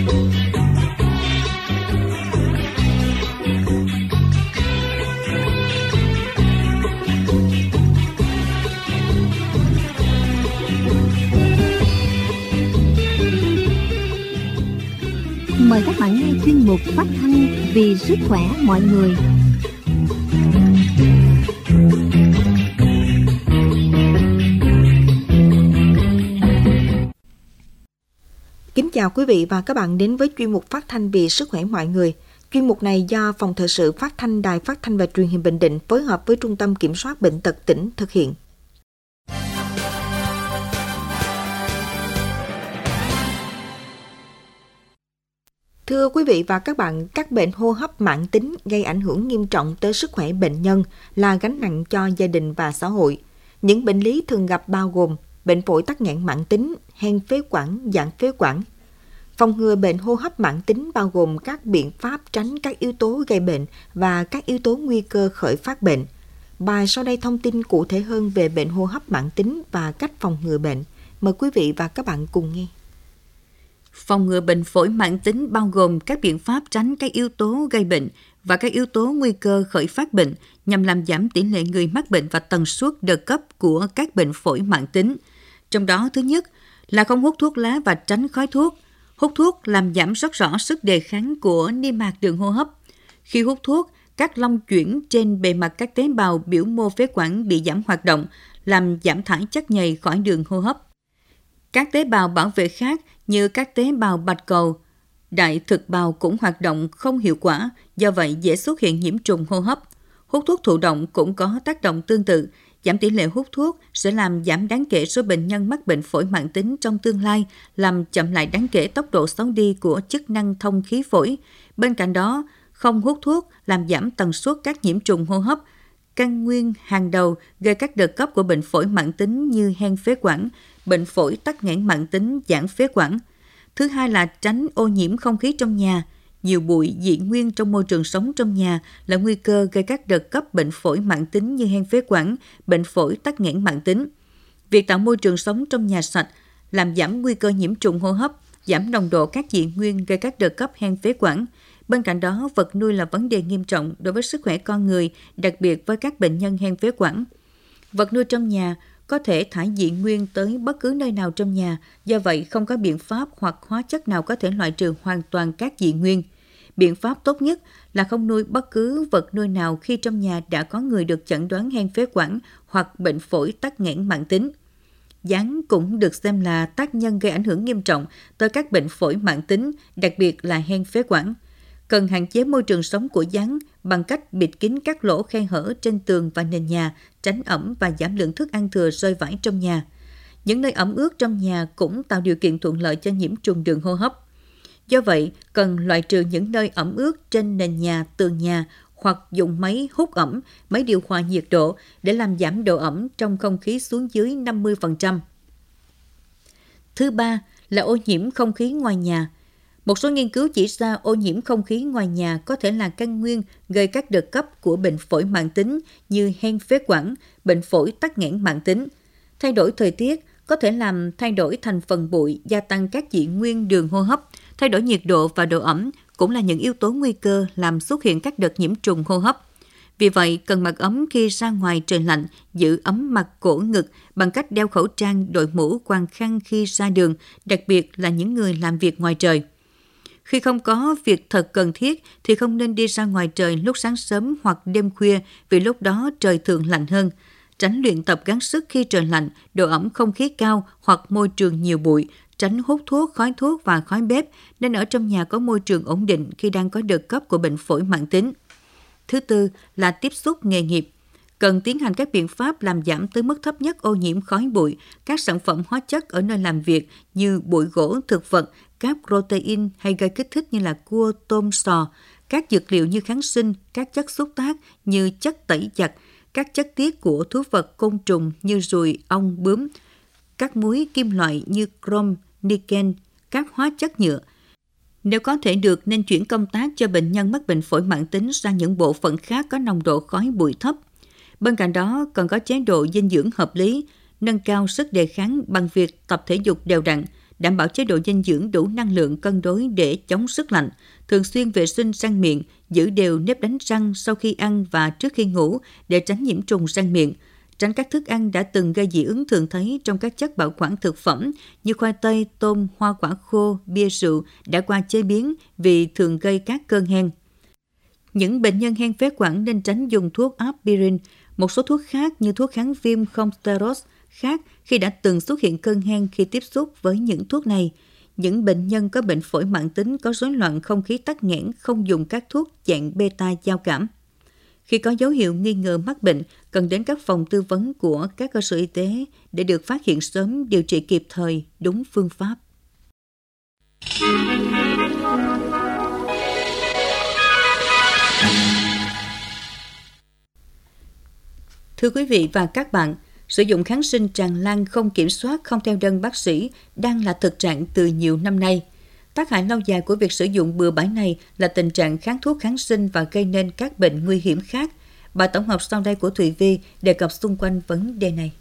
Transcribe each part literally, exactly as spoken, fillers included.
Mời các bạn nghe chuyên mục phát thanh vì sức khỏe mọi người. Kính chào quý vị và các bạn đến với chuyên mục phát thanh vì sức khỏe mọi người. Chuyên mục này do Phòng Thời sự Phát thanh Đài Phát thanh và Truyền hình Bình Định phối hợp với Trung tâm Kiểm soát Bệnh tật tỉnh thực hiện. Thưa quý vị và các bạn, các bệnh hô hấp mãn tính gây ảnh hưởng nghiêm trọng tới sức khỏe bệnh nhân là gánh nặng cho gia đình và xã hội. Những bệnh lý thường gặp bao gồm bệnh phổi tắc nghẽn mãn tính, hen phế quản, giãn phế quản. Phòng ngừa bệnh hô hấp mãn tính bao gồm các biện pháp tránh các yếu tố gây bệnh và các yếu tố nguy cơ khởi phát bệnh. Bài sau đây thông tin cụ thể hơn về bệnh hô hấp mãn tính và cách phòng ngừa bệnh. Mời quý vị và các bạn cùng nghe. Phòng ngừa bệnh phổi mãn tính bao gồm các biện pháp tránh các yếu tố gây bệnh và các yếu tố nguy cơ khởi phát bệnh nhằm làm giảm tỷ lệ người mắc bệnh và tần suất đợt cấp của các bệnh phổi mãn tính. Trong đó, thứ nhất là không hút thuốc lá và tránh khói thuốc. Hút thuốc làm giảm rất rõ sức đề kháng của niêm mạc đường hô hấp. Khi hút thuốc, các long chuyển trên bề mặt các tế bào biểu mô phế quản bị giảm hoạt động, làm giảm thải chất nhầy khỏi đường hô hấp. Các tế bào bảo vệ khác như các tế bào bạch cầu, đại thực bào cũng hoạt động không hiệu quả, do vậy dễ xuất hiện nhiễm trùng hô hấp. Hút thuốc thụ động cũng có tác động tương tự. Giảm tỷ lệ hút thuốc sẽ làm giảm đáng kể số bệnh nhân mắc bệnh phổi mãn tính trong tương lai, làm chậm lại đáng kể tốc độ xấu đi của chức năng thông khí phổi. Bên cạnh đó, không hút thuốc làm giảm tần suất các nhiễm trùng hô hấp. Căn nguyên hàng đầu gây các đợt cấp của bệnh phổi mãn tính như hen phế quản, bệnh phổi tắc nghẽn mãn tính, giãn phế quản. Thứ hai là tránh ô nhiễm không khí trong nhà. Nhiều bụi, dị nguyên trong môi trường sống trong nhà là nguy cơ gây các đợt cấp bệnh phổi mãn tính như hen phế quản, bệnh phổi tắc nghẽn mãn tính. Việc tạo môi trường sống trong nhà sạch làm giảm nguy cơ nhiễm trùng hô hấp, giảm nồng độ các dị nguyên gây các đợt cấp hen phế quản. Bên cạnh đó, vật nuôi là vấn đề nghiêm trọng đối với sức khỏe con người, đặc biệt với các bệnh nhân hen phế quản. Vật nuôi trong nhà có thể thải dị nguyên tới bất cứ nơi nào trong nhà, do vậy không có biện pháp hoặc hóa chất nào có thể loại trừ hoàn toàn các dị nguyên. Biện pháp tốt nhất là không nuôi bất cứ vật nuôi nào khi trong nhà đã có người được chẩn đoán hen phế quản hoặc bệnh phổi tắc nghẽn mãn tính. Gián cũng được xem là tác nhân gây ảnh hưởng nghiêm trọng tới các bệnh phổi mãn tính, đặc biệt là hen phế quản. Cần hạn chế môi trường sống của gián bằng cách bịt kín các lỗ khe hở trên tường và nền nhà, tránh ẩm và giảm lượng thức ăn thừa rơi vãi trong nhà. Những nơi ẩm ướt trong nhà cũng tạo điều kiện thuận lợi cho nhiễm trùng đường hô hấp. Do vậy, cần loại trừ những nơi ẩm ướt trên nền nhà, tường nhà hoặc dùng máy hút ẩm, máy điều hòa nhiệt độ để làm giảm độ ẩm trong không khí xuống dưới năm mươi phần trăm. Thứ ba là ô nhiễm không khí ngoài nhà. Một số nghiên cứu chỉ ra ô nhiễm không khí ngoài nhà có thể là căn nguyên gây các đợt cấp của bệnh phổi mãn tính như hen phế quản, bệnh phổi tắc nghẽn mãn tính. Thay đổi thời tiết có thể làm thay đổi thành phần bụi, gia tăng các dị nguyên đường hô hấp. Thay đổi nhiệt độ và độ ẩm cũng là những yếu tố nguy cơ làm xuất hiện các đợt nhiễm trùng hô hấp. Vì vậy, cần mặc ấm khi ra ngoài trời lạnh, giữ ấm mặt cổ ngực bằng cách đeo khẩu trang, đội mũ, quàng khăn khi ra đường, đặc biệt là những người làm việc ngoài trời. Khi không có việc thật cần thiết thì không nên đi ra ngoài trời lúc sáng sớm hoặc đêm khuya vì lúc đó trời thường lạnh hơn. Tránh luyện tập gắng sức khi trời lạnh, độ ẩm không khí cao hoặc môi trường nhiều bụi. Tránh hút thuốc, khói thuốc và khói bếp, nên ở trong nhà có môi trường ổn định khi đang có đợt cấp của bệnh phổi mãn tính. Thứ tư là tiếp xúc nghề nghiệp. Cần tiến hành các biện pháp làm giảm tới mức thấp nhất ô nhiễm khói bụi, các sản phẩm hóa chất ở nơi làm việc như bụi gỗ, thực vật, các protein hay gây kích thích như là cua, tôm, sò, các dược liệu như kháng sinh, các chất xúc tác như chất tẩy giặt, các chất tiết của thú vật côn trùng như ruồi, ong, bướm, các muối kim loại như chrome, niken, các hóa chất nhựa. Nếu có thể được nên chuyển công tác cho bệnh nhân mắc bệnh phổi mãn tính sang những bộ phận khác có nồng độ khói bụi thấp. Bên cạnh đó, cần có chế độ dinh dưỡng hợp lý, nâng cao sức đề kháng bằng việc tập thể dục đều đặn, đảm bảo chế độ dinh dưỡng đủ năng lượng cân đối để chống sức lạnh, thường xuyên vệ sinh răng miệng, giữ đều nếp đánh răng sau khi ăn và trước khi ngủ để tránh nhiễm trùng răng miệng, tránh các thức ăn đã từng gây dị ứng thường thấy trong các chất bảo quản thực phẩm như khoai tây, tôm, hoa quả khô, bia rượu đã qua chế biến vì thường gây các cơn hen. Những bệnh nhân hen phế quản nên tránh dùng thuốc aspirin, một số thuốc khác như thuốc kháng viêm không steroid khác khi đã từng xuất hiện cơn hen khi tiếp xúc với những thuốc này. Những bệnh nhân có bệnh phổi mãn tính có rối loạn không khí tắc nghẽn không dùng các thuốc dạng beta giao cảm. Khi có dấu hiệu nghi ngờ mắc bệnh, cần đến các phòng tư vấn của các cơ sở y tế để được phát hiện sớm, điều trị kịp thời, đúng phương pháp. Thưa quý vị và các bạn, sử dụng kháng sinh tràn lan không kiểm soát, không theo đơn bác sĩ đang là thực trạng từ nhiều năm nay. Tác hại lâu dài của việc sử dụng bừa bãi này là tình trạng kháng thuốc kháng sinh và gây nên các bệnh nguy hiểm khác. Bài tổng hợp sau đây của Thùy Vi đề cập xung quanh vấn đề này.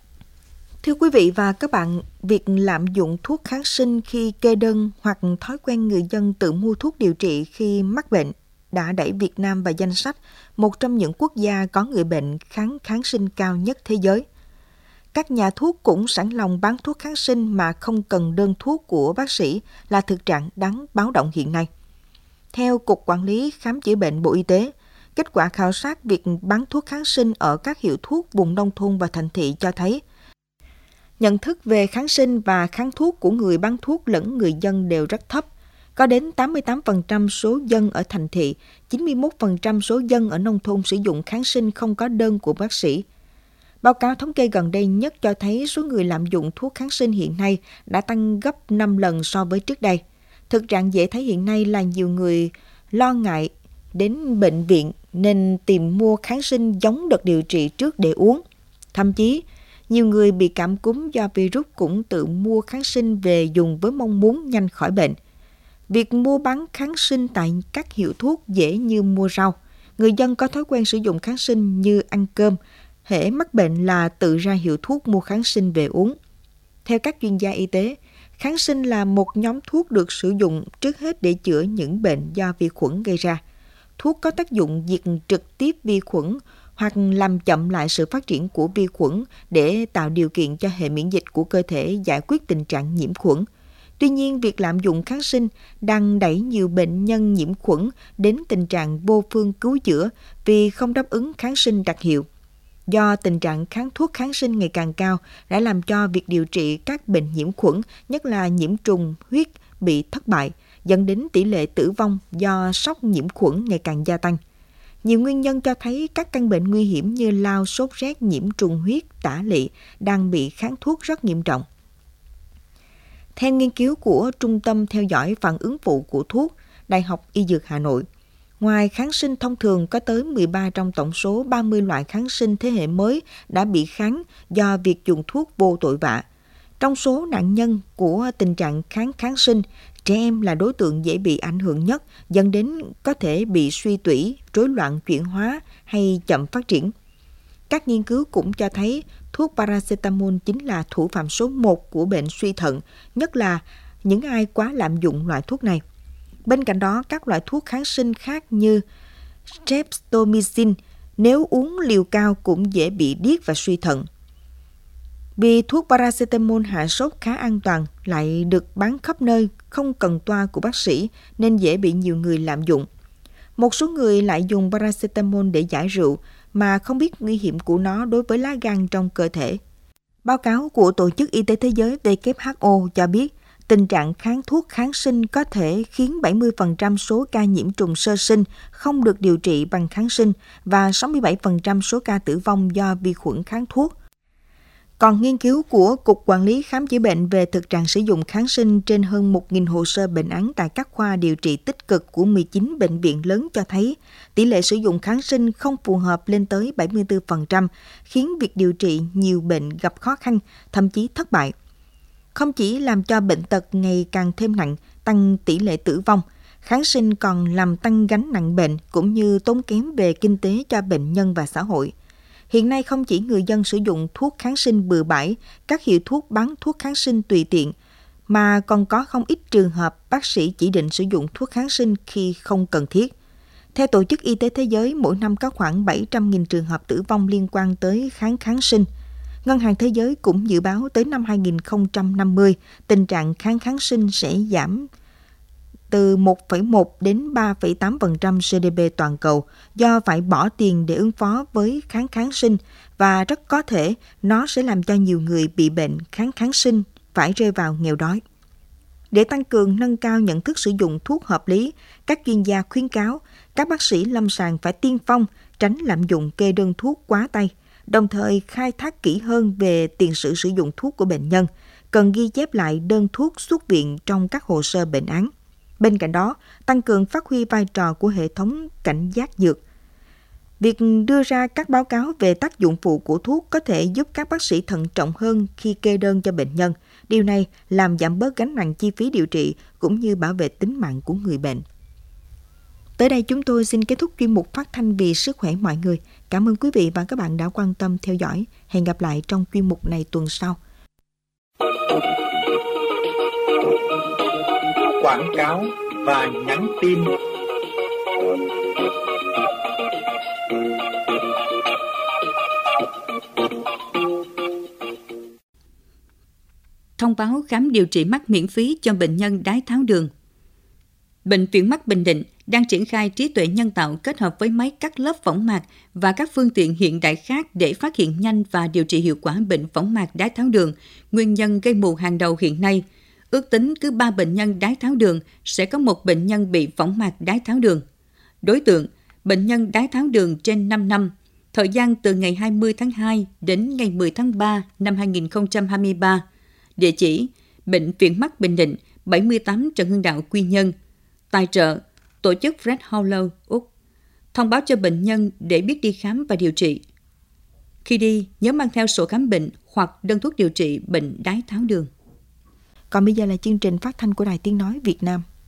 Thưa quý vị và các bạn, việc lạm dụng thuốc kháng sinh khi kê đơn hoặc thói quen người dân tự mua thuốc điều trị khi mắc bệnh đã đẩy Việt Nam vào danh sách một trong những quốc gia có người bệnh kháng kháng sinh cao nhất thế giới. Các nhà thuốc cũng sẵn lòng bán thuốc kháng sinh mà không cần đơn thuốc của bác sĩ là thực trạng đáng báo động hiện nay. Theo Cục Quản lý Khám chữa bệnh Bộ Y tế, kết quả khảo sát việc bán thuốc kháng sinh ở các hiệu thuốc vùng nông thôn và thành thị cho thấy nhận thức về kháng sinh và kháng thuốc của người bán thuốc lẫn người dân đều rất thấp. Có đến tám mươi tám phần trăm số dân ở thành thị, chín mươi mốt phần trăm số dân ở nông thôn sử dụng kháng sinh không có đơn của bác sĩ. Báo cáo thống kê gần đây nhất cho thấy số người lạm dụng thuốc kháng sinh hiện nay đã tăng gấp năm lần so với trước đây. Thực trạng dễ thấy hiện nay là nhiều người lo ngại đến bệnh viện nên tìm mua kháng sinh giống đợt điều trị trước để uống. Thậm chí, nhiều người bị cảm cúm do virus cũng tự mua kháng sinh về dùng với mong muốn nhanh khỏi bệnh. Việc mua bán kháng sinh tại các hiệu thuốc dễ như mua rau. Người dân có thói quen sử dụng kháng sinh như ăn cơm, hễ mắc bệnh là tự ra hiệu thuốc mua kháng sinh về uống. Theo các chuyên gia y tế, kháng sinh là một nhóm thuốc được sử dụng trước hết để chữa những bệnh do vi khuẩn gây ra. Thuốc có tác dụng diệt trực tiếp vi khuẩn hoặc làm chậm lại sự phát triển của vi khuẩn để tạo điều kiện cho hệ miễn dịch của cơ thể giải quyết tình trạng nhiễm khuẩn. Tuy nhiên, việc lạm dụng kháng sinh đang đẩy nhiều bệnh nhân nhiễm khuẩn đến tình trạng vô phương cứu chữa vì không đáp ứng kháng sinh đặc hiệu. Do tình trạng kháng thuốc kháng sinh ngày càng cao đã làm cho việc điều trị các bệnh nhiễm khuẩn, nhất là nhiễm trùng huyết, bị thất bại, dẫn đến tỷ lệ tử vong do sốc nhiễm khuẩn ngày càng gia tăng. Nhiều nguyên nhân cho thấy các căn bệnh nguy hiểm như lao, sốt rét, nhiễm trùng huyết, tả lị đang bị kháng thuốc rất nghiêm trọng. Theo nghiên cứu của Trung tâm Theo dõi phản ứng phụ của thuốc, Đại học Y Dược Hà Nội, ngoài kháng sinh thông thường có tới mười ba trong tổng số ba mươi loại kháng sinh thế hệ mới đã bị kháng do việc dùng thuốc vô tội vạ. Trong số nạn nhân của tình trạng kháng kháng sinh, trẻ em là đối tượng dễ bị ảnh hưởng nhất, dẫn đến có thể bị suy tủy, rối loạn chuyển hóa hay chậm phát triển. Các nghiên cứu cũng cho thấy thuốc paracetamol chính là thủ phạm số một của bệnh suy thận, nhất là những ai quá lạm dụng loại thuốc này. Bên cạnh đó, các loại thuốc kháng sinh khác như streptomycin nếu uống liều cao cũng dễ bị điếc và suy thận. Vì thuốc paracetamol hạ sốt khá an toàn, lại được bán khắp nơi, không cần toa của bác sĩ nên dễ bị nhiều người lạm dụng. Một số người lại dùng paracetamol để giải rượu mà không biết nguy hiểm của nó đối với lá gan trong cơ thể. Báo cáo của Tổ chức Y tế Thế giới W H O cho biết, tình trạng kháng thuốc kháng sinh có thể khiến bảy mươi phần trăm số ca nhiễm trùng sơ sinh không được điều trị bằng kháng sinh và sáu mươi bảy phần trăm số ca tử vong do vi khuẩn kháng thuốc. Còn nghiên cứu của Cục Quản lý Khám chữa bệnh về thực trạng sử dụng kháng sinh trên hơn một nghìn hồ sơ bệnh án tại các khoa điều trị tích cực của mười chín bệnh viện lớn cho thấy tỷ lệ sử dụng kháng sinh không phù hợp lên tới bảy mươi tư phần trăm, khiến việc điều trị nhiều bệnh gặp khó khăn, thậm chí thất bại. Không chỉ làm cho bệnh tật ngày càng thêm nặng, tăng tỷ lệ tử vong, kháng sinh còn làm tăng gánh nặng bệnh cũng như tốn kém về kinh tế cho bệnh nhân và xã hội. Hiện nay không chỉ người dân sử dụng thuốc kháng sinh bừa bãi, các hiệu thuốc bán thuốc kháng sinh tùy tiện, mà còn có không ít trường hợp bác sĩ chỉ định sử dụng thuốc kháng sinh khi không cần thiết. Theo Tổ chức Y tế Thế giới, mỗi năm có khoảng bảy trăm nghìn trường hợp tử vong liên quan tới kháng kháng sinh. Ngân hàng Thế giới cũng dự báo tới năm hai không năm mươi, tình trạng kháng kháng sinh sẽ giảm từ một phẩy một đến ba phẩy tám phần trăm giê đê pê toàn cầu do phải bỏ tiền để ứng phó với kháng kháng sinh, và rất có thể nó sẽ làm cho nhiều người bị bệnh kháng kháng sinh phải rơi vào nghèo đói. Để tăng cường nâng cao nhận thức sử dụng thuốc hợp lý, các chuyên gia khuyến cáo các bác sĩ lâm sàng phải tiên phong, tránh lạm dụng kê đơn thuốc quá tay, đồng thời khai thác kỹ hơn về tiền sử sử dụng thuốc của bệnh nhân, cần ghi chép lại đơn thuốc xuất viện trong các hồ sơ bệnh án. Bên cạnh đó, tăng cường phát huy vai trò của hệ thống cảnh giác dược. Việc đưa ra các báo cáo về tác dụng phụ của thuốc có thể giúp các bác sĩ thận trọng hơn khi kê đơn cho bệnh nhân. Điều này làm giảm bớt gánh nặng chi phí điều trị cũng như bảo vệ tính mạng của người bệnh. Tới đây chúng tôi xin kết thúc chuyên mục phát thanh vì sức khỏe mọi người. Cảm ơn quý vị và các bạn đã quan tâm theo dõi. Hẹn gặp lại trong chuyên mục này tuần sau. Quảng cáo và nhắn tin. Thông báo khám điều trị mắt miễn phí cho bệnh nhân đái tháo đường. Bệnh viện Mắt Bình Định đang triển khai trí tuệ nhân tạo kết hợp với máy cắt lớp võng mạc và các phương tiện hiện đại khác để phát hiện nhanh và điều trị hiệu quả bệnh võng mạc đái tháo đường, nguyên nhân gây mù hàng đầu hiện nay. Ước tính cứ ba bệnh nhân đái tháo đường sẽ có một bệnh nhân bị võng mạc đái tháo đường. Đối tượng, bệnh nhân đái tháo đường trên năm năm, thời gian từ ngày hai mươi tháng hai đến ngày mười tháng ba năm hai nghìn không trăm hai mươi ba. Địa chỉ, Bệnh viện Mắt Bình Định, bảy mươi tám Trần Hưng Đạo, Quy Nhơn. Tài trợ, tổ chức Fred Hollow, Úc. Thông báo cho bệnh nhân để biết đi khám và điều trị. Khi đi, nhớ mang theo sổ khám bệnh hoặc đơn thuốc điều trị bệnh đái tháo đường. Còn bây giờ là chương trình phát thanh của Đài Tiếng Nói Việt Nam.